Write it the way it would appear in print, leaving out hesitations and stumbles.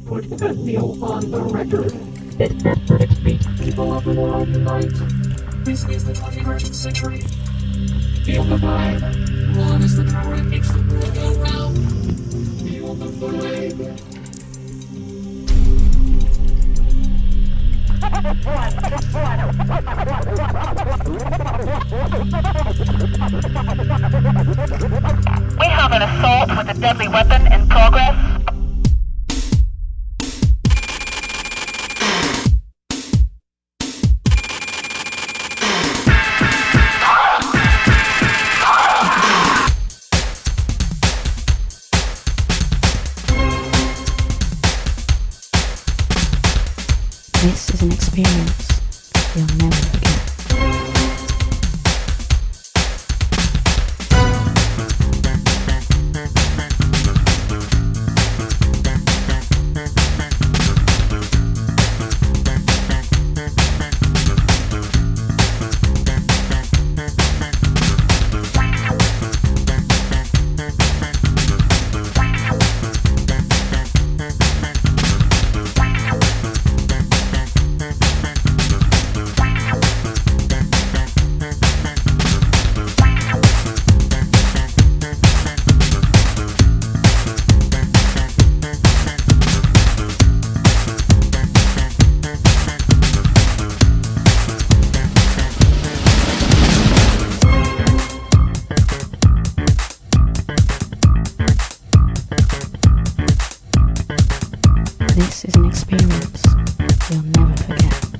Put that meal on the record. People of the world unite. This is the 21st century. Feel the vibe. Love is the power that makes the world go round. Feel the vibe. We have an assault with a deadly weapon in progress. This is an experience you'll never forget. This is an experience you'll never forget.